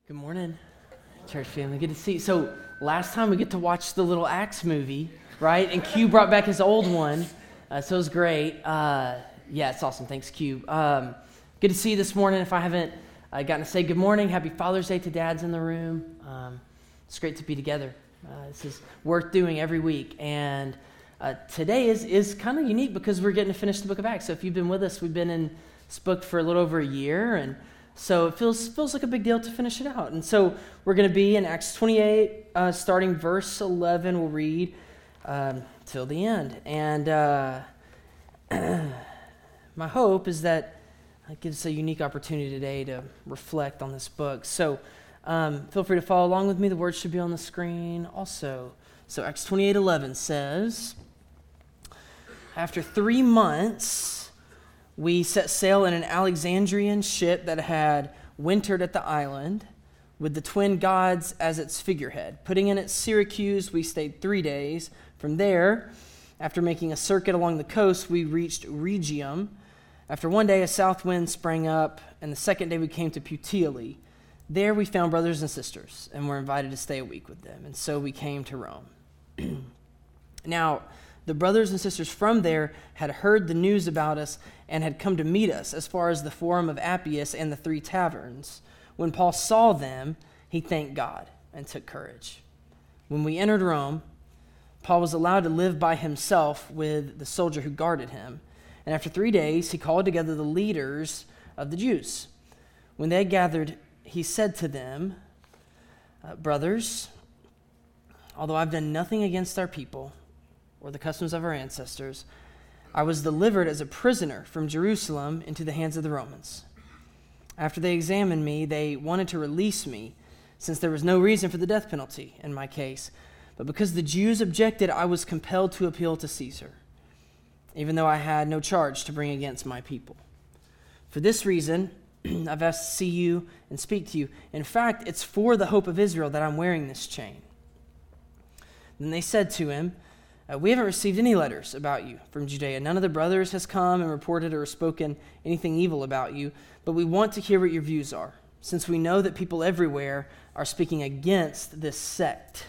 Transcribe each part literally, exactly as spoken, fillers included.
Good morning, church family. Good to see you. So last time we get to watch the little Acts movie, right? And Q brought back his old one, uh, so it was great. Uh, yeah, it's awesome. Thanks, Q. Um, good to see you this morning. If I haven't uh, gotten to say good morning, happy Father's Day to dads in the room. Um, it's great to be together. Uh, this is worth doing every week. And uh, today is, is kind of unique because we're getting to finish the book of Acts. So if you've been with us, we've been in this book for a little over a year, and so it feels feels like a big deal to finish it out. And so we're going to be in Acts twenty-eight, uh, starting verse eleven. We'll read um, till the end. And uh, my hope is that it gives us a unique opportunity today to reflect on this book. So um, feel free to follow along with me. The words should be on the screen also. So Acts twenty-eight eleven says, after three months, we set sail in an Alexandrian ship that had wintered at the island with the twin gods as its figurehead. Putting in at Syracuse, we stayed three days. From there, after making a circuit along the coast, we reached Rhegium. After one day, a south wind sprang up, and the second day we came to Puteoli. There we found brothers and sisters, and were invited to stay a week with them. And so we came to Rome. Now, the brothers and sisters from there had heard the news about us and had come to meet us as far as the Forum of Appius and the Three Taverns. When Paul saw them, he thanked God and took courage. When we entered Rome, Paul was allowed to live by himself with the soldier who guarded him. And after three days, he called together the leaders of the Jews. When they had gathered, he said to them, uh, Brothers, although I've done nothing against our people or the customs of our ancestors, I was delivered as a prisoner from Jerusalem into the hands of the Romans. After they examined me, they wanted to release me, since there was no reason for the death penalty in my case. But because the Jews objected, I was compelled to appeal to Caesar, even though I had no charge to bring against my people. For this reason, I've asked to see you and speak to you. In fact, it's for the hope of Israel that I'm wearing this chain. Then they said to him, Uh, we haven't received any letters about you from Judea. None of the brothers has come and reported or spoken anything evil about you, but we want to hear what your views are, since we know that people everywhere are speaking against this sect.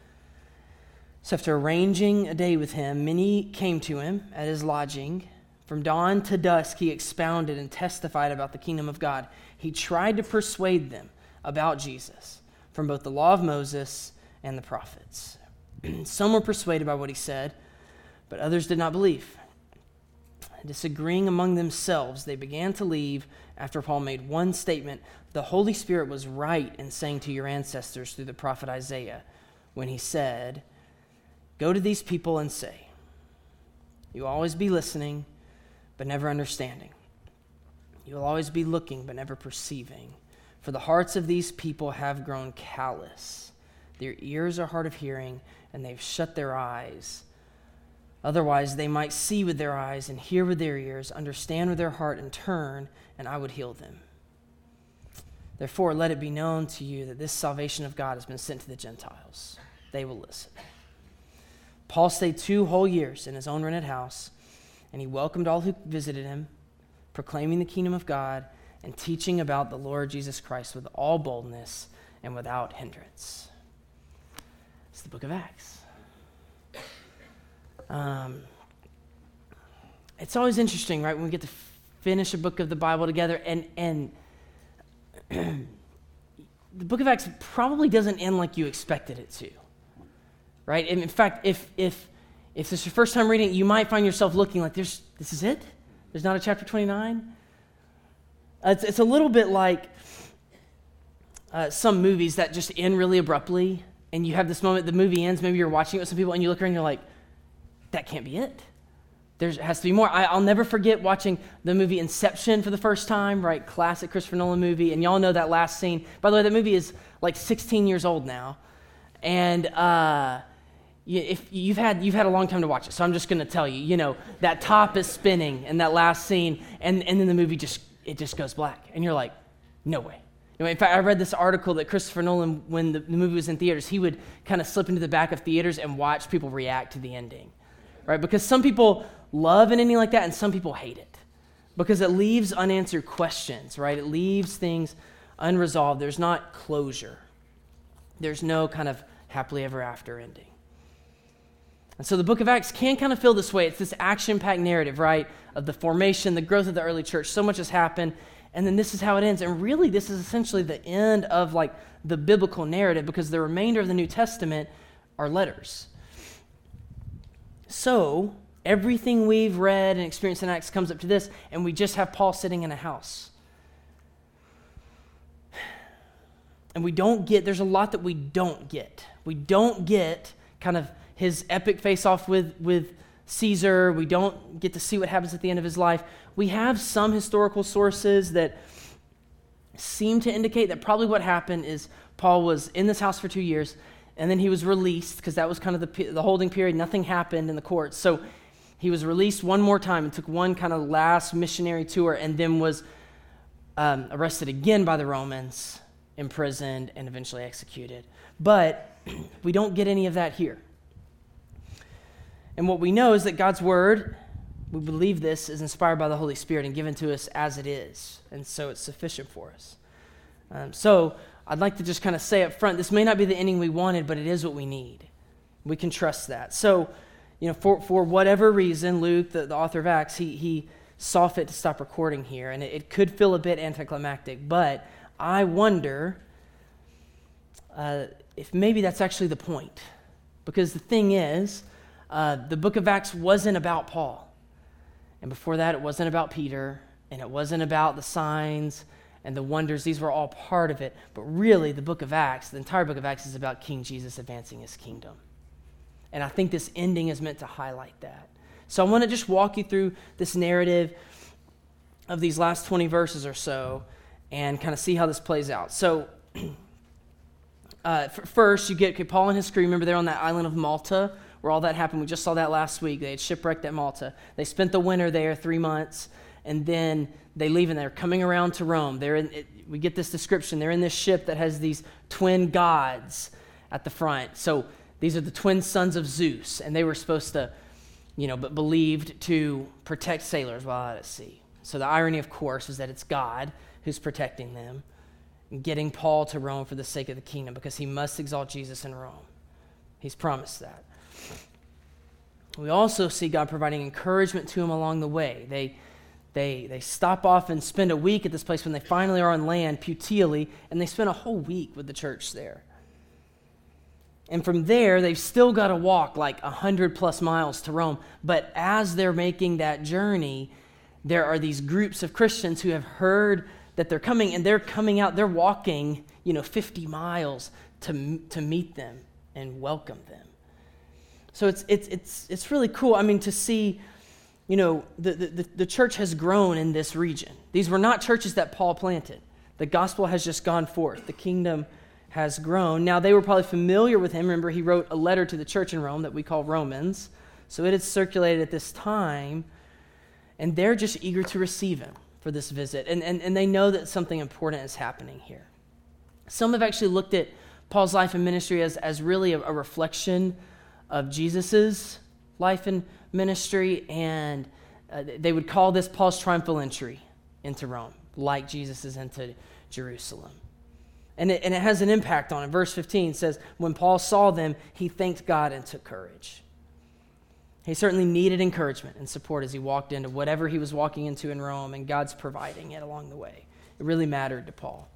So after arranging a day with him, many came to him at his lodging. From dawn to dusk, he expounded and testified about the kingdom of God. He tried to persuade them about Jesus from both the law of Moses and the prophets. Some were persuaded by what he said, but others did not believe. Disagreeing among themselves, they began to leave after Paul made one statement. The Holy Spirit was right in saying to your ancestors through the prophet Isaiah when he said, Go to these people and say, You will always be listening, but never understanding. You will always be looking, but never perceiving. For the hearts of these people have grown callous. Their ears are hard of hearing, and they've shut their eyes. Otherwise, they might see with their eyes and hear with their ears, understand with their heart, and turn, and I would heal them. Therefore, let it be known to you that this salvation of God has been sent to the Gentiles. They will listen. Paul stayed two whole years in his own rented house, and he welcomed all who visited him, proclaiming the kingdom of God and teaching about the Lord Jesus Christ with all boldness and without hindrance. It's the book of Acts. Um, it's always interesting, right, when we get to finish a book of the Bible together, and and the book of Acts probably doesn't end like you expected it to, right? And in fact, if if if this is your first time reading, you might find yourself looking like, "There's this is it? There's not a chapter twenty-nine?" Uh, it's it's a little bit like uh, some movies that just end really abruptly. And you have this moment, the movie ends, maybe you're watching it with some people, and you look around and you're like, that can't be it. There has to be more. I, I'll never forget watching the movie Inception for the first time, right? Classic Christopher Nolan movie. And y'all know that last scene. By the way, that movie is like sixteen years old now. And uh, you, if you've had you've had a long time to watch it, so I'm just going to tell you, you know, that top is spinning in that last scene, and, and then the movie just, it just goes black. And you're like, no way. In fact, I read this article that Christopher Nolan, when the, the movie was in theaters, he would kind of slip into the back of theaters and watch people react to the ending, right? Because some people love an ending like that, and some people hate it because it leaves unanswered questions, right? It leaves things unresolved. There's not closure. There's no kind of happily ever after ending. And so the book of Acts can kind of feel this way. It's this action-packed narrative, right, of the formation, the growth of the early church. So much has happened, and then this is how it ends. And really, this is essentially the end of like the biblical narrative, because the remainder of the New Testament are letters. So everything we've read and experienced in Acts comes up to this, and we just have Paul sitting in a house. And we don't get, there's a lot that we don't get. We don't get kind of his epic face-off with, with Caesar. We don't get to see what happens at the end of his life. We have some historical sources that seem to indicate that probably what happened is Paul was in this house for two years, and then he was released, because that was kind of the, the holding period. Nothing happened in the courts. So he was released one more time and took one kind of last missionary tour, and then was um, arrested again by the Romans, imprisoned, and eventually executed. But we don't get any of that here. And what we know is that God's word, we believe this, is inspired by the Holy Spirit and given to us as it is. And so it's sufficient for us. Um, so I'd like to just kind of say up front, this may not be the ending we wanted, but it is what we need. We can trust that. So, you know, for, for whatever reason, Luke, the, the author of Acts, he, he saw fit to stop recording here. And it, it could feel a bit anticlimactic, but I wonder uh, if maybe that's actually the point. Because the thing is, uh, the book of Acts wasn't about Paul. And before that, it wasn't about Peter. And it wasn't about the signs and the wonders. These were all part of it. But really, the book of Acts, the entire book of Acts, is about King Jesus advancing his kingdom. And I think this ending is meant to highlight that. So I want to just walk you through this narrative of these last twenty verses or so and kind of see how this plays out. So uh, first, you get okay, Paul and his crew. Remember, they're on that island of Malta where all that happened. We just saw that last week. They had shipwrecked at Malta. They spent the winter there, three months, and then they leave, and they're coming around to Rome. They're in, it, we get this description. They're in this ship that has these twin gods at the front. So these are the twin sons of Zeus, and they were supposed to, you know, but believed to protect sailors while out at sea. So the irony, of course, is that it's God who's protecting them and getting Paul to Rome for the sake of the kingdom, because he must exalt Jesus in Rome. He's promised that. We also see God providing encouragement to him along the way. They they they stop off and spend a week at this place when they finally are on land, Puteoli, and they spend a whole week with the church there. And from there, they've still got to walk like one hundred plus miles to Rome. But as they're making that journey, there are these groups of Christians who have heard that they're coming, and they're coming out, they're walking, you know, fifty miles to to meet them and welcome them. So it's it's it's it's really cool. I mean, to see, you know, the, the, the church has grown in this region. These were not churches that Paul planted. The gospel has just gone forth. The kingdom has grown. Now, they were probably familiar with him. Remember, he wrote a letter to the church in Rome that we call Romans. So it had circulated at this time, and they're just eager to receive him for this visit. And, and, and they know that something important is happening here. Some have actually looked at Paul's life and ministry as, as really a, a reflection of Jesus's life and ministry, and uh, they would call this Paul's triumphal entry into Rome, like Jesus' into Jerusalem. And it, and it has an impact on it. Verse fifteen says, when Paul saw them, he thanked God and took courage. He certainly needed encouragement and support as he walked into whatever he was walking into in Rome, and God's providing it along the way. It really mattered to Paul.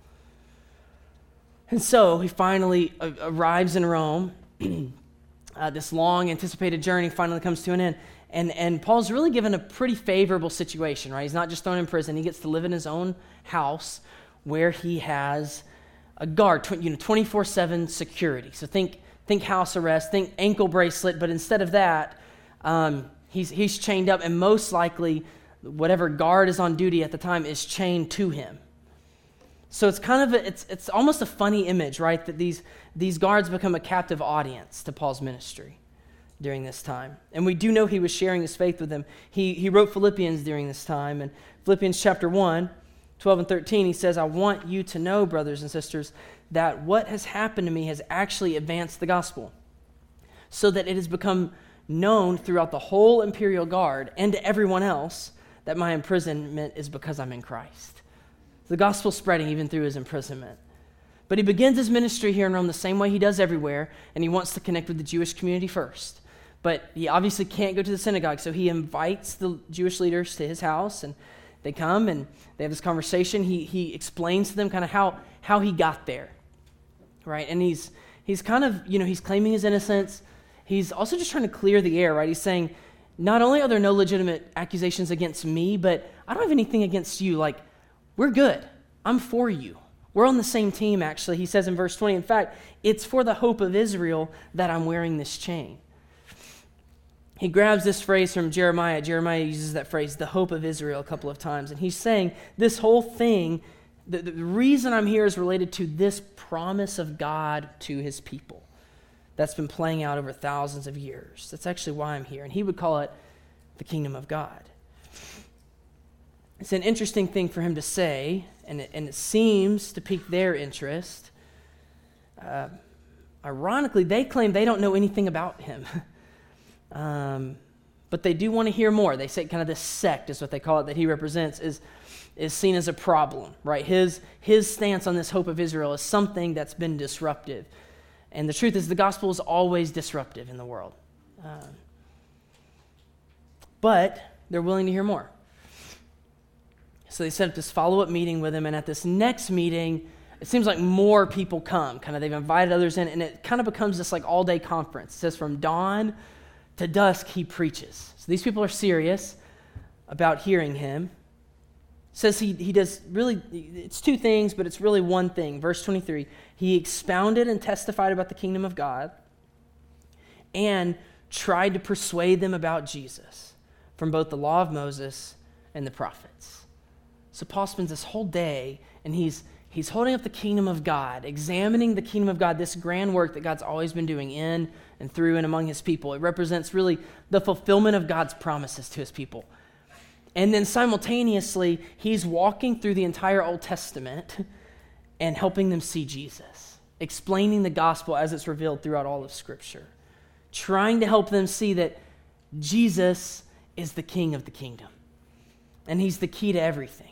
And so he finally uh, arrives in Rome. Uh, this long anticipated journey finally comes to an end. And, and Paul's really given a pretty favorable situation, right? He's not just thrown in prison. He gets to live in his own house where he has a guard, tw- you know, twenty-four seven security. So think think house arrest, think ankle bracelet, but instead of that, um, he's he's chained up, and most likely whatever guard is on duty at the time is chained to him. So it's kind of a, it's it's almost a funny image, right? That these these guards become a captive audience to Paul's ministry during this time. And we do know he was sharing his faith with them. He he wrote Philippians during this time, and Philippians chapter one, twelve and thirteen, he says, I want you to know, brothers and sisters, that what has happened to me has actually advanced the gospel, so that it has become known throughout the whole imperial guard and to everyone else that my imprisonment is because I'm in Christ. The gospel spreading even through his imprisonment. But he begins his ministry here in Rome the same way he does everywhere, and he wants to connect with the Jewish community first. But he obviously can't go to the synagogue, so he invites the Jewish leaders to his house, and they come and they have this conversation. He he explains to them kind of how how he got there, right? And he's he's kind of, you know, he's claiming his innocence. He's also just trying to clear the air, right? He's saying, not only are there no legitimate accusations against me, but I don't have anything against you. Like, we're good. I'm for you. We're on the same team, actually. He says in verse twenty, in fact, it's for the hope of Israel that I'm wearing this chain. He grabs this phrase from Jeremiah. Jeremiah uses that phrase, the hope of Israel, a couple of times. And he's saying this whole thing, the, the reason I'm here is related to this promise of God to his people that's been playing out over thousands of years. That's actually why I'm here. And he would call it the kingdom of God. It's an interesting thing for him to say, and it, and it seems to pique their interest. Uh, ironically, they claim they don't know anything about him. um, but they do want to hear more. They say kind of this sect is what they call it that he represents is, is seen as a problem, right? His, his stance on this hope of Israel is something that's been disruptive. And the truth is the gospel is always disruptive in the world. Um, but they're willing to hear more. So they set up this follow-up meeting with him, and at this next meeting, it seems like more people come. Kind of they've invited others in, and it kind of becomes this like all-day conference. It says from dawn to dusk, he preaches. So these people are serious about hearing him. It says he he does really, it's two things, but it's really one thing. Verse twenty-three, he expounded and testified about the kingdom of God and tried to persuade them about Jesus from both the law of Moses and the prophets. So Paul spends this whole day, and he's he's holding up the kingdom of God, examining the kingdom of God, this grand work that God's always been doing in and through and among his people. It represents really the fulfillment of God's promises to his people. And then simultaneously, he's walking through the entire Old Testament and helping them see Jesus, explaining the gospel as it's revealed throughout all of Scripture, trying to help them see that Jesus is the king of the kingdom, and he's the key to everything.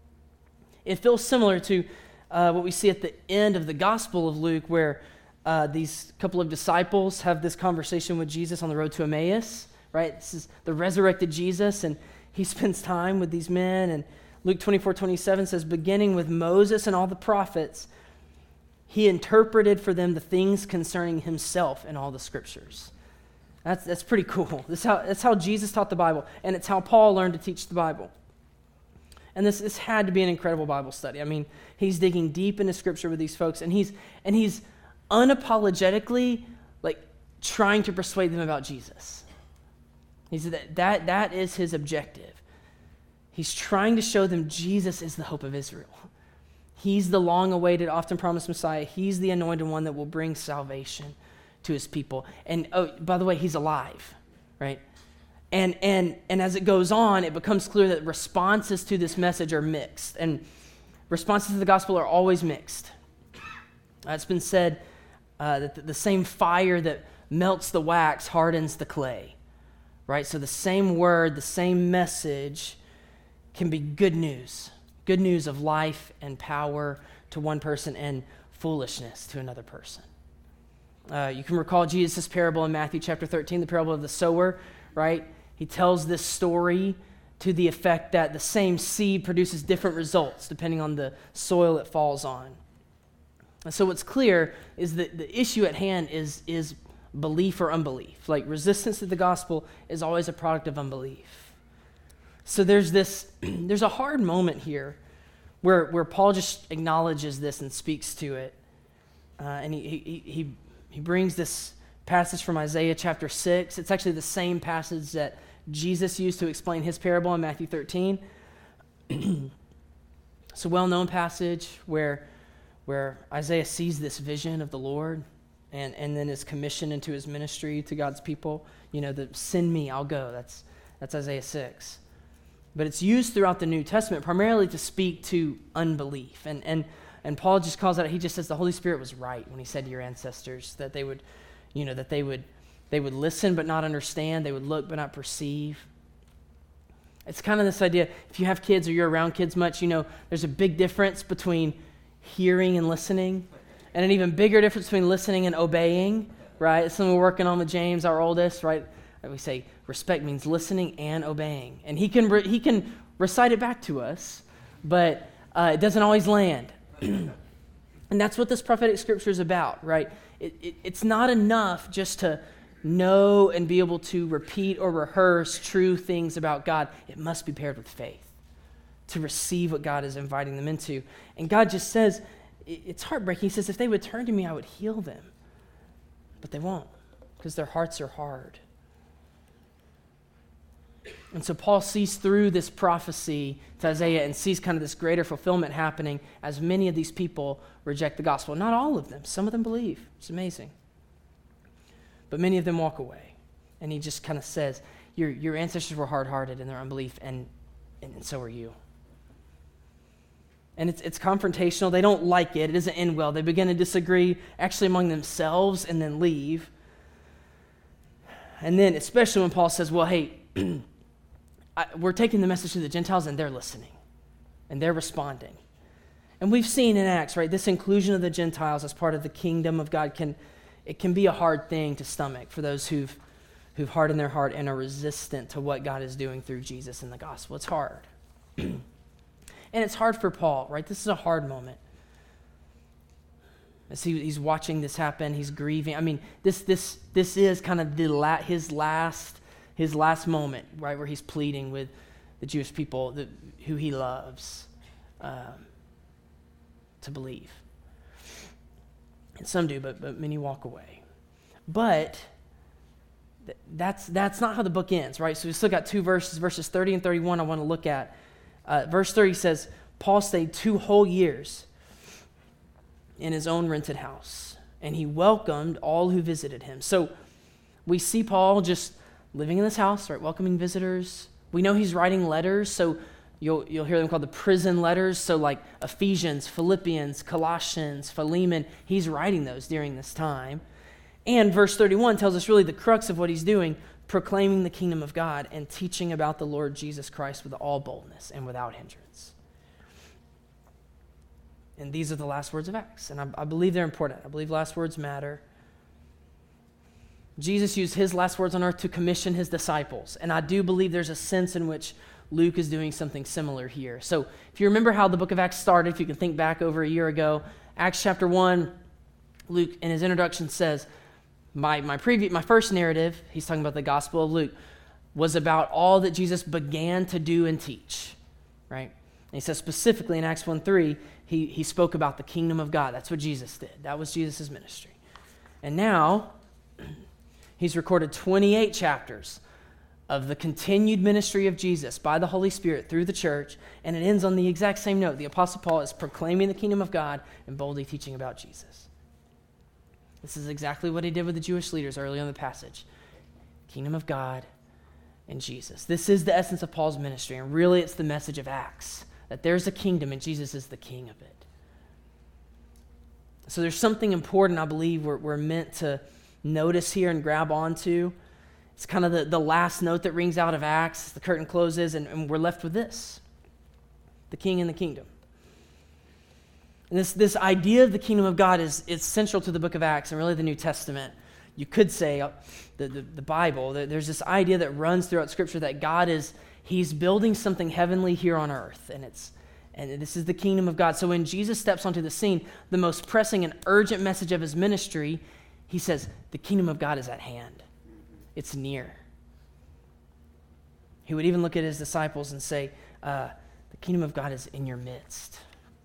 It feels similar to uh, what we see at the end of the Gospel of Luke, where uh, these couple of disciples have this conversation with Jesus on the road to Emmaus, right? This is the resurrected Jesus, and he spends time with these men. And Luke twenty-four twenty-seven says, beginning with Moses and all the prophets, he interpreted for them the things concerning himself in all the scriptures. That's that's pretty cool. This how, that's how Jesus taught the Bible, and it's how Paul learned to teach the Bible. And this, this had to be an incredible Bible study. I mean, he's digging deep into Scripture with these folks, and he's and he's unapologetically like trying to persuade them about Jesus. He said that, that that is his objective. He's trying to show them Jesus is the hope of Israel. He's the long-awaited, often promised Messiah. He's the anointed one that will bring salvation to his people. And oh, by the way, he's alive, right? And and and as it goes on, it becomes clear that responses to this message are mixed. And responses to the gospel are always mixed. Uh, it's been said uh, that the, the same fire that melts the wax hardens the clay, right? So the same word, the same message can be good news. Good news of life and power to one person and foolishness to another person. Uh, you can recall Jesus' parable in Matthew chapter thirteen, the parable of the sower, right? He tells this story to the effect that the same seed produces different results depending on the soil it falls on. And so what's clear is that the issue at hand is, is belief or unbelief. Like resistance to the gospel is always a product of unbelief. So there's this, there's a hard moment here where, where Paul just acknowledges this and speaks to it. Uh, and he, he, he, he brings this passage from Isaiah chapter six. It's actually the same passage that Jesus used to explain his parable in Matthew thirteen. It's a well-known passage where, where Isaiah sees this vision of the Lord and, and then is commissioned into his ministry to God's people. You know, the send me, I'll go. That's, that's Isaiah six. But it's used throughout the New Testament primarily to speak to unbelief. And, and, and Paul just calls out, he just says the Holy Spirit was right when he said to your ancestors that they would You know, that they would they would listen but not understand, they would look but not perceive. It's kind of this idea, if you have kids or you're around kids much, you know, there's a big difference between hearing and listening, and an even bigger difference between listening and obeying, right? It's something we're working on with James, our oldest, right? We say respect means listening and obeying. And he can re- he can recite it back to us, but uh, it doesn't always land. And that's what this prophetic scripture is about, right? It, it, it's not enough just to know and be able to repeat or rehearse true things about God. It must be paired with faith to receive what God is inviting them into. And God just says, it, it's heartbreaking. He says, if they would turn to me, I would heal them. But they won't, because their hearts are hard. And so Paul sees through this prophecy to Isaiah and sees kind of this greater fulfillment happening as many of these people reject the gospel. Not all of them. Some of them believe. It's amazing. But many of them walk away. And he just kind of says, your, your ancestors were hard-hearted in their unbelief, and, and, and so are you. And it's, it's confrontational. They don't like it. It doesn't end well. They begin to disagree actually among themselves and then leave. And then especially when Paul says, well, hey, I, we're taking the message to the Gentiles and they're listening and they're responding. And we've seen in Acts, right, this inclusion of the Gentiles as part of the kingdom of God can, it can be a hard thing to stomach for those who've, who've hardened their heart and are resistant to what God is doing through Jesus in the gospel. It's hard. And it's hard for Paul, right? This is a hard moment. As he, he's watching this happen, he's grieving. I mean, this this this is kind of the la- his last his last moment, right, where he's pleading with the Jewish people that, who he loves um, to believe. And some do, but but many walk away. But th- that's that's not how the book ends, right? So we still got two verses, verses thirty and thirty-one I want to look at. Uh, verse thirty says, Paul stayed two whole years in his own rented house, and he welcomed all who visited him. So we see Paul just living in this house, right, welcoming visitors. We know he's writing letters, so you'll you'll hear them called the prison letters. So like Ephesians, Philippians, Colossians, Philemon, he's writing those during this time. And verse thirty-one tells us really the crux of what he's doing, proclaiming the kingdom of God and teaching about the Lord Jesus Christ with all boldness and without hindrance. And these are the last words of Acts. And I, I believe they're important. I believe last words matter. Jesus used his last words on earth to commission his disciples. And I do believe there's a sense in which Luke is doing something similar here. So if you remember how the book of Acts started, if you can think back over a year ago, Acts chapter one, Luke in his introduction says, my, my, previous, my first narrative, he's talking about the Gospel of Luke, was about all that Jesus began to do and teach, right? And he says specifically in Acts one three, He, he spoke about the kingdom of God. That's what Jesus did. That was Jesus' ministry. And now, he's recorded twenty-eight chapters of the continued ministry of Jesus by the Holy Spirit through the church, and it ends on the exact same note. The Apostle Paul is proclaiming the kingdom of God and boldly teaching about Jesus. This is exactly what he did with the Jewish leaders early on in the passage. Kingdom of God and Jesus. This is the essence of Paul's ministry, and really it's the message of Acts. That there's a kingdom and Jesus is the king of it. So there's something important I believe we're, we're meant to notice here and grab onto. It's kind of the, the last note that rings out of Acts. The curtain closes and, and we're left with this. The king and the kingdom. And this, this idea of the kingdom of God is, is central to the book of Acts and really the New Testament. You could say uh, the, the, the Bible. There's this idea that runs throughout Scripture that God is He's building something heavenly here on earth, and it's and this is the kingdom of God. So when Jesus steps onto the scene, the most pressing and urgent message of his ministry, he says, the kingdom of God is at hand. It's near. He would even look at his disciples and say, uh, the kingdom of God is in your midst.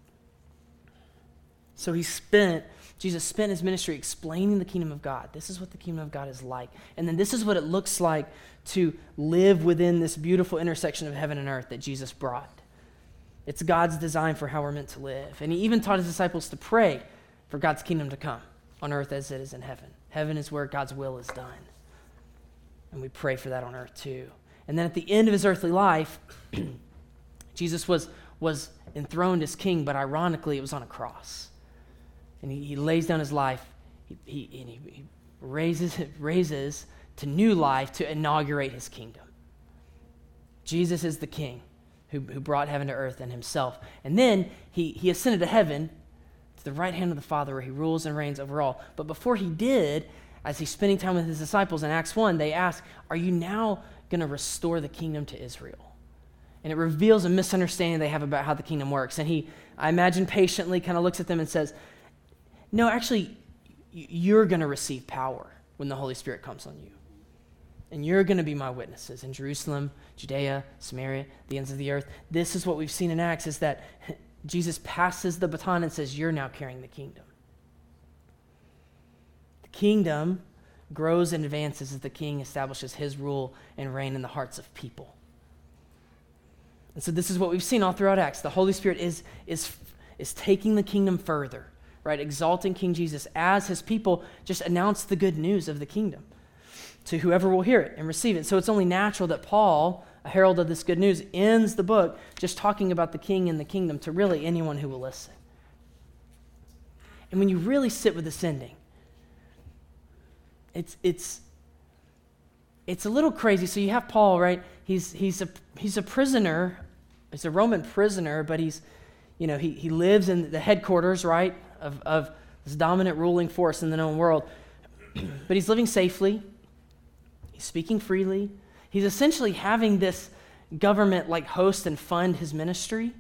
So he spent, Jesus spent his ministry explaining the kingdom of God. This is what the kingdom of God is like. And then this is what it looks like to live within this beautiful intersection of heaven and earth that Jesus brought. It's God's design for how we're meant to live. And he even taught his disciples to pray for God's kingdom to come on earth as it is in heaven. Heaven is where God's will is done. And we pray for that on earth too. And then at the end of his earthly life, Jesus was, was enthroned as king, but ironically it was on a cross. And he, he lays down his life, he, he, and he, he raises, raises to new life to inaugurate his kingdom. Jesus is the king who, who brought heaven to earth and himself. And then he, he ascended to heaven to the right hand of the Father where he rules and reigns over all. But before he did, as he's spending time with his disciples in Acts one, they ask, are you now going to restore the kingdom to Israel? And it reveals a misunderstanding they have about how the kingdom works. And he, I imagine, patiently kind of looks at them and says, no, actually, you're going to receive power when the Holy Spirit comes on you. And you're going to be my witnesses in Jerusalem, Judea, Samaria, the ends of the earth. This is what we've seen in Acts, is that Jesus passes the baton and says, you're now carrying the kingdom. The kingdom grows and advances as the king establishes his rule and reign in the hearts of people. And so this is what we've seen all throughout Acts. The Holy Spirit is, is, is taking the kingdom further, right? Exalting King Jesus as his people just announce the good news of the kingdom to whoever will hear it and receive it. So it's only natural that Paul, a herald of this good news, ends the book just talking about the king and the kingdom to really anyone who will listen. And when you really sit with this ending, it's it's it's a little crazy. So you have Paul, right? He's he's a he's a prisoner. He's a Roman prisoner, but he's, you know, he he lives in the headquarters, right, of of this dominant ruling force in the known world. But he's living safely. He's speaking freely. He's essentially having this government like host and fund his ministry.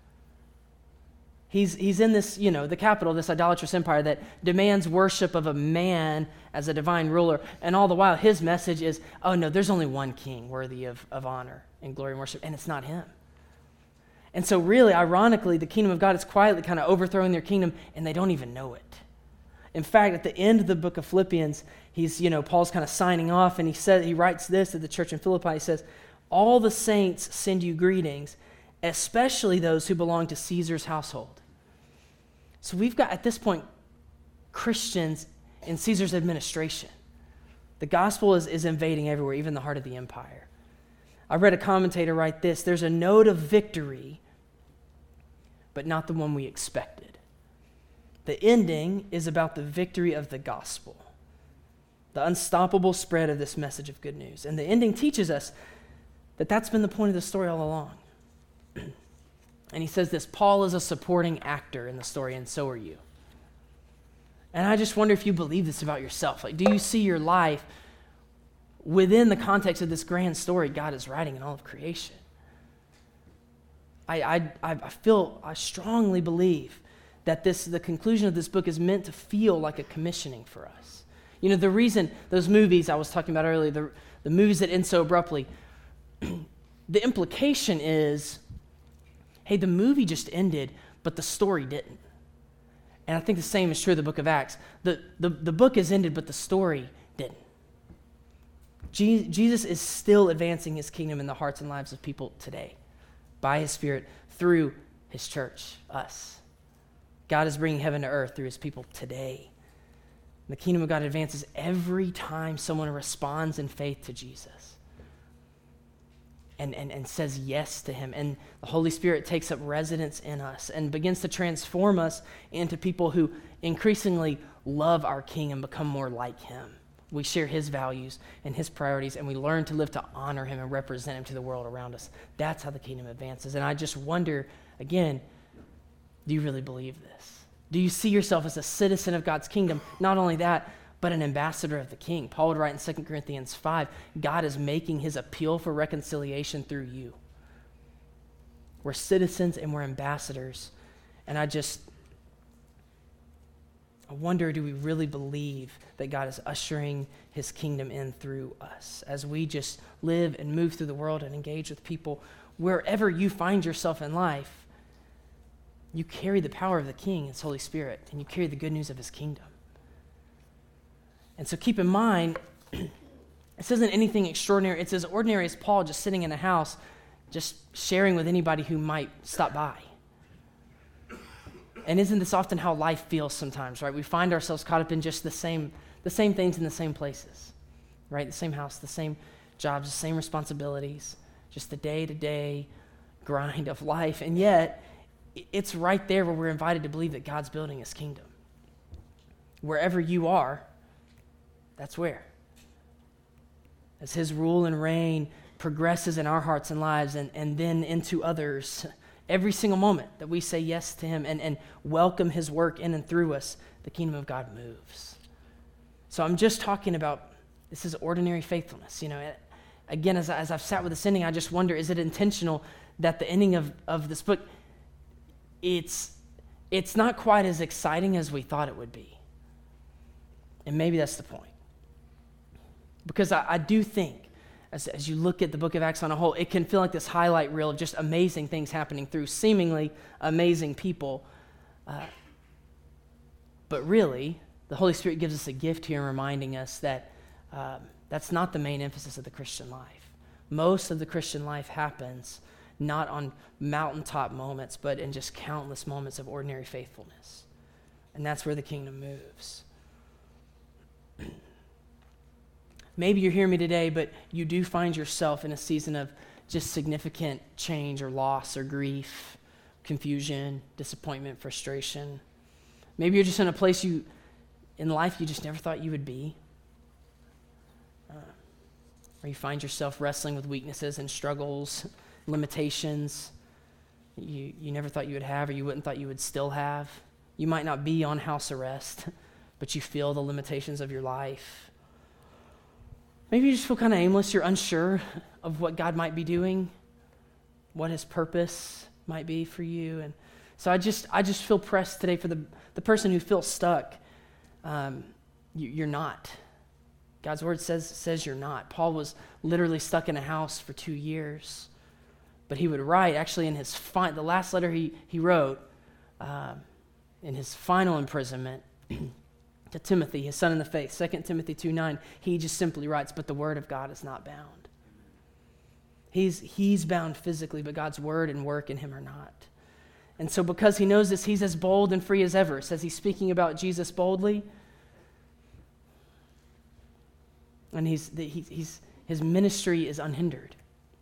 He's he's in this, you know, the capital of this idolatrous empire that demands worship of a man as a divine ruler. And all the while, his message is, oh no, there's only one king worthy of, of honor and glory and worship, and it's not him. And so really, ironically, the kingdom of God is quietly kind of overthrowing their kingdom, and they don't even know it. In fact, at the end of the book of Philippians, he's, you know, Paul's kind of signing off, and he says, he writes this to the church in Philippi. He says, all the saints send you greetings, especially those who belong to Caesar's household. So we've got, at this point, Christians in Caesar's administration. The gospel is, is invading everywhere, even the heart of the empire. I read a commentator write this: there's a note of victory, but not the one we expected. The ending is about the victory of the gospel, the unstoppable spread of this message of good news. And the ending teaches us that that's been the point of the story all along. And he says this: Paul is a supporting actor in the story, and so are you. And I just wonder if you believe this about yourself. Like, do you see your life within the context of this grand story God is writing in all of creation? I, I, I feel, I strongly believe that this, the conclusion of this book is meant to feel like a commissioning for us. You know, the reason those movies I was talking about earlier, the, the movies that end so abruptly, the implication is, hey, the movie just ended, but the story didn't. And I think the same is true of the book of Acts. The, the, the book has ended, but the story didn't. Je- Jesus is still advancing his kingdom in the hearts and lives of people today by his Spirit through his church, us. God is bringing heaven to earth through his people today. The kingdom of God advances every time someone responds in faith to Jesus and, and, and says yes to him. And the Holy Spirit takes up residence in us and begins to transform us into people who increasingly love our King and become more like him. We share his values and his priorities, and we learn to live to honor him and represent him to the world around us. That's how the kingdom advances. And I just wonder, again, do you really believe this? Do you see yourself as a citizen of God's kingdom? Not only that, but an ambassador of the King. Paul would write in Second Corinthians five, God is making his appeal for reconciliation through you. We're citizens and we're ambassadors. And I just, I wonder, do we really believe that God is ushering his kingdom in through us as we just live and move through the world and engage with people wherever you find yourself in life? You carry the power of the King, his Holy Spirit, and you carry the good news of his kingdom. And so keep in mind, this isn't anything extraordinary. It's as ordinary as Paul just sitting in a house, just sharing with anybody who might stop by. And isn't this often how life feels sometimes, right? We find ourselves caught up in just the same, the same things in the same places, right? The same house, the same jobs, the same responsibilities, just the day-to-day grind of life. And yet, it's right there where we're invited to believe that God's building his kingdom. Wherever you are, that's where. As his rule and reign progresses in our hearts and lives and, and then into others. Every single moment that we say yes to him and, and welcome his work in and through us, the kingdom of God moves. So I'm just talking about, this is ordinary faithfulness. You know, again, as, I, as I've sat with this ending, I just wonder, is it intentional that the ending of, of this book, it's it's not quite as exciting as we thought it would be. And maybe that's the point. Because I, I do think, as, as you look at the book of Acts on a whole, it can feel like this highlight reel of just amazing things happening through seemingly amazing people. Uh, but really, the Holy Spirit gives us a gift here in reminding us that um, that's not the main emphasis of the Christian life. Most of the Christian life happens not on mountaintop moments, but in just countless moments of ordinary faithfulness. And that's where the kingdom moves. Maybe you're hearing me today, but you do find yourself in a season of just significant change or loss or grief, confusion, disappointment, frustration. Maybe you're just in a place you, in life you just never thought you would be. Uh, or you find yourself wrestling with weaknesses and struggles, limitations you, you never thought you would have or you wouldn't thought you would still have. You might not be on house arrest, but you feel the limitations of your life. Maybe you just feel kind of aimless. You're unsure of what God might be doing, what his purpose might be for you. And so I just I just feel pressed today for the, the person who feels stuck. Um, you, you're not. God's word says says you're not. Paul was literally stuck in a house for two years. But he would write, actually in his fi- the last letter he, he wrote, uh, in his final imprisonment, to Timothy, his son in the faith, Second Timothy two nine, he just simply writes, but the word of God is not bound. He's, he's bound physically, but God's word and work in him are not. And so because he knows this, he's as bold and free as ever. It says he's speaking about Jesus boldly. And he's, he's, he's, his ministry is unhindered.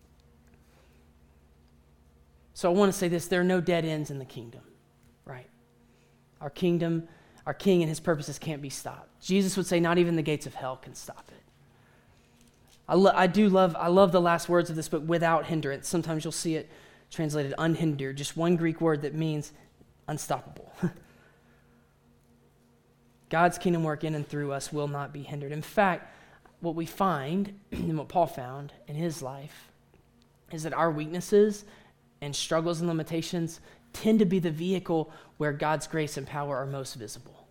So I want to say this, there are no dead ends in the kingdom, right? Our kingdom, our king and his purposes can't be stopped. Jesus would say not even the gates of hell can stop it. I, lo- I do love, I love the last words of this book, without hindrance. Sometimes you'll see it translated unhindered, just one Greek word that means unstoppable. God's kingdom work in and through us will not be hindered. In fact, what we find, and what Paul found in his life, is that our weaknesses and struggles and limitations tend to be the vehicle where God's grace and power are most visible.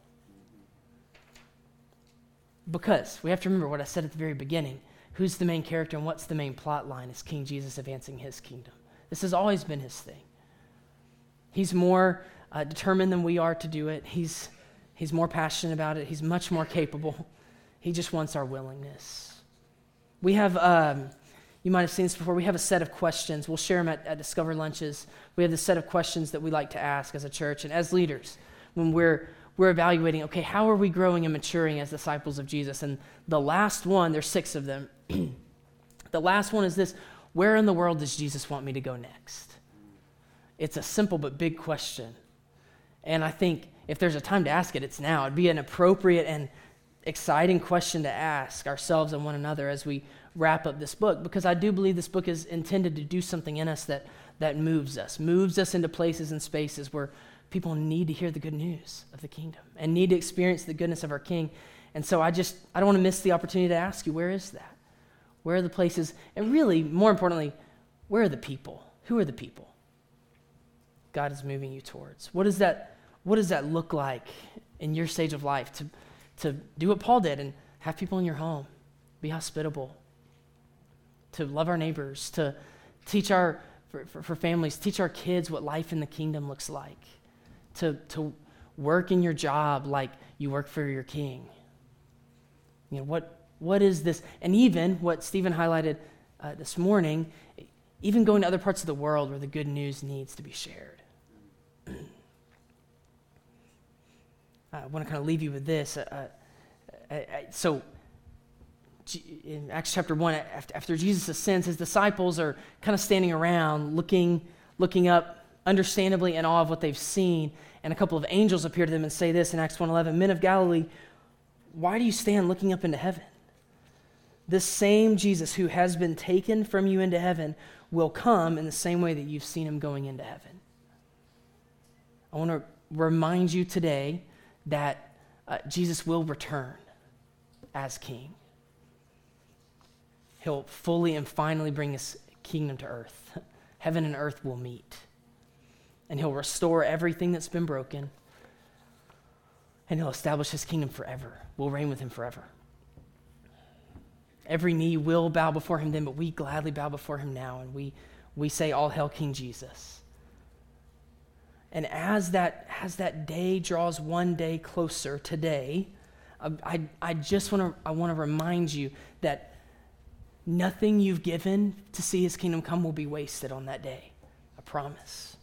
Because we have to remember what I said at the very beginning. Who's the main character and what's the main plot line? Is King Jesus advancing his kingdom. This has always been his thing. He's more uh, determined than we are to do it. He's, he's more passionate about it. He's much more capable. He just wants our willingness. We have... Um, You might have seen this before. We have a set of questions. We'll share them at, at Discover Lunches. We have this set of questions that we like to ask as a church and as leaders when we're we're evaluating, okay, how are we growing and maturing as disciples of Jesus? And the last one, there's six of them. The last one is this: where in the world does Jesus want me to go next? It's a simple but big question. And I think if there's a time to ask it, it's now. It'd be an appropriate and exciting question to ask ourselves and one another as we wrap up this book, because I do believe this book is intended to do something in us that that moves us, moves us into places and spaces where people need to hear the good news of the kingdom and need to experience the goodness of our King. And so I just, I don't want to miss the opportunity to ask you, where is that? Where are the places? And really, more importantly, where are the people? Who are the people God is moving you towards? What does that, what does that look like in your stage of life to, to do what Paul did and have people in your home, be hospitable, to love our neighbors, to teach our, for, for, for families, teach our kids what life in the kingdom looks like, to, to work in your job like you work for your King. You know, what, what is this? And even what Stephen highlighted uh, this morning, even going to other parts of the world where the good news needs to be shared. I want to kind of leave you with this. Uh, I, I, so, in Acts chapter one, after Jesus ascends, his disciples are kind of standing around looking looking up, understandably in awe of what they've seen, and a couple of angels appear to them and say this in Acts one eleven, "Men of Galilee, why do you stand looking up into heaven? This same Jesus who has been taken from you into heaven will come in the same way that you've seen him going into heaven. I want to remind you today that uh, Jesus will return as king. He'll fully and finally bring his kingdom to earth. Heaven and earth will meet. And he'll restore everything that's been broken. And he'll establish his kingdom forever. We'll reign with him forever. Every knee will bow before him then, but we gladly bow before him now. And we, we say, all hail King Jesus. And as that, as that day draws one day closer today, I, I, I just want to I want to remind you that nothing you've given to see his kingdom come will be wasted on that day. I promise.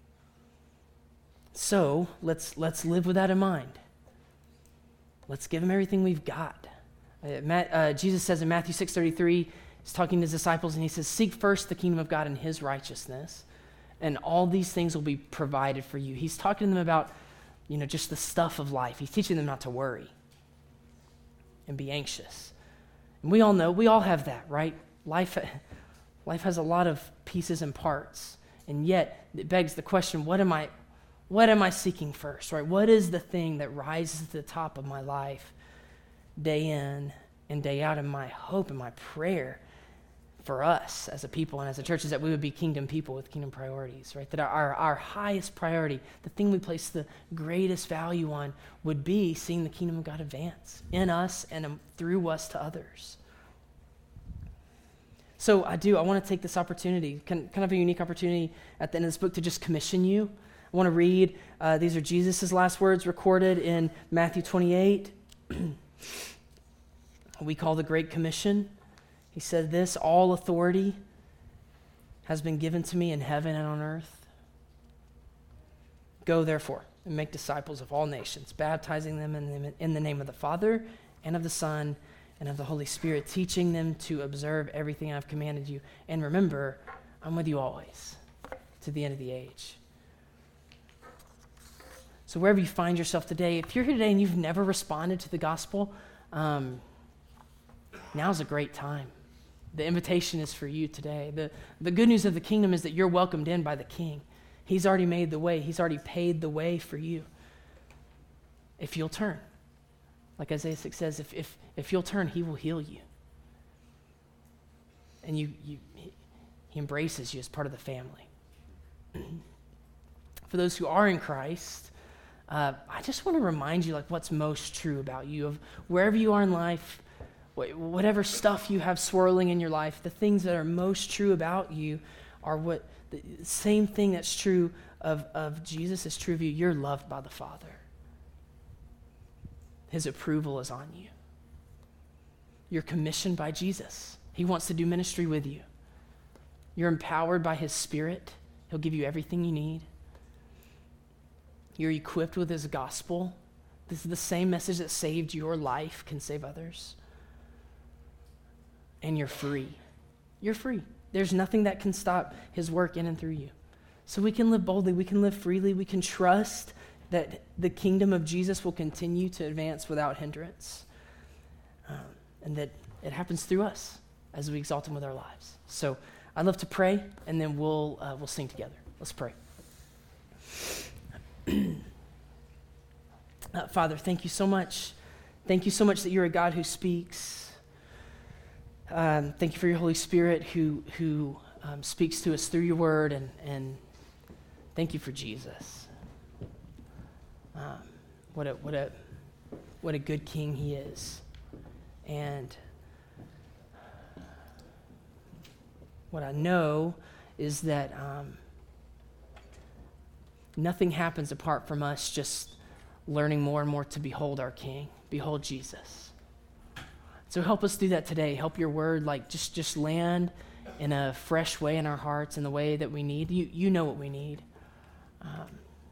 So let's let's live with that in mind. Let's give him everything we've got. Uh, Matt, uh, Jesus says in Matthew six thirty-three, he's talking to his disciples, and he says, seek first the kingdom of God and his righteousness, and all these things will be provided for you. He's talking to them about, you know, just the stuff of life. He's teaching them not to worry and be anxious. And we all know, we all have that, right? Life, life has a lot of pieces and parts, and yet it begs the question, what am I, what am I seeking first, right? What is the thing that rises to the top of my life day in and day out? And my hope and my prayer for us as a people and as a church is that we would be kingdom people with kingdom priorities, right? That our, our highest priority, the thing we place the greatest value on, would be seeing the kingdom of God advance in us and um, through us to others. So I do, I want to take this opportunity, kind of a unique opportunity at the end of this book to just commission you. I want to read, uh, these are Jesus' last words recorded in Matthew twenty-eight. We call the Great Commission. He said this, all authority has been given to me in heaven and on earth. Go therefore and make disciples of all nations, baptizing them in the, in the name of the Father and of the Son and of the Holy Spirit, teaching them to observe everything I've commanded you. And remember, I'm with you always to the end of the age. So wherever you find yourself today, if you're here today and you've never responded to the gospel, um, now's a great time. The invitation is for you today. The, the good news of the kingdom is that you're welcomed in by the King. He's already made the way. He's already paid the way for you. If you'll turn. Like Isaiah six says, if if, if you'll turn, he will heal you. And you, you he, he embraces you as part of the family. For those who are in Christ, uh, I just want to remind you like what's most true about you, of wherever you are in life, whatever stuff you have swirling in your life, the things that are most true about you are what the same thing that's true of, of Jesus is true of you. You're loved by the Father. His approval is on you. You're commissioned by Jesus. He wants to do ministry with you. You're empowered by his Spirit. He'll give you everything you need. You're equipped with his gospel. This is the same message that saved your life can save others. And you're free. You're free. There's nothing that can stop his work in and through you. So we can live boldly. We can live freely. We can trust that the kingdom of Jesus will continue to advance without hindrance. Um, and that it happens through us as we exalt him with our lives. So I'd love to pray, and then we'll, uh, we'll sing together. Let's pray. uh, Father, thank you so much. Thank you so much that you're a God who speaks. Um, thank you for your Holy Spirit who who um, speaks to us through your word, and, and thank you for Jesus. Um, what a what a what a good King he is, and what I know is that um, nothing happens apart from us just learning more and more to behold our King, behold Jesus. So help us do that today. Help your word like just, just land in a fresh way in our hearts in the way that we need. You you know what we need. Um,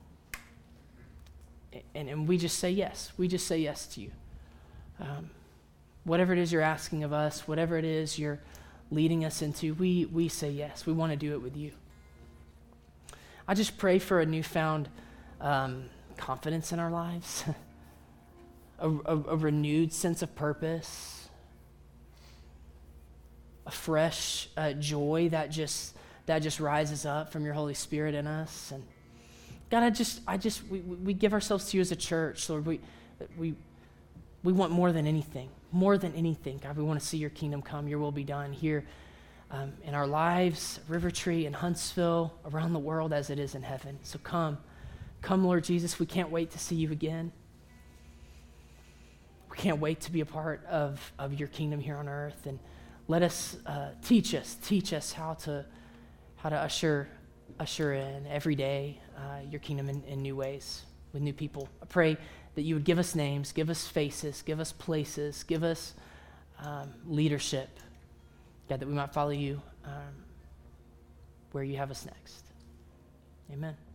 and, and we just say yes. We just say yes to you. Um, whatever it is you're asking of us, whatever it is you're leading us into, we, we say yes. We want to do it with you. I just pray for a newfound um, confidence in our lives, a, a, a renewed sense of purpose. a fresh uh, joy that just that just rises up from your Holy Spirit in us. And God, I just, I just, we, we give ourselves to you as a church, Lord. We, we, we want more than anything, more than anything, God. We want to see your kingdom come, your will be done here um, in our lives, River Tree, in Huntsville, around the world as it is in heaven. So come, come, Lord Jesus. We can't wait to see you again. We can't wait to be a part of, of your kingdom here on earth. And let us, uh, teach us, teach us how to, how to usher usher in every day uh, your kingdom in, in new ways with new people. I pray that you would give us names, give us faces, give us places, give us um, leadership, God, that we might follow you um, where you have us next. Amen.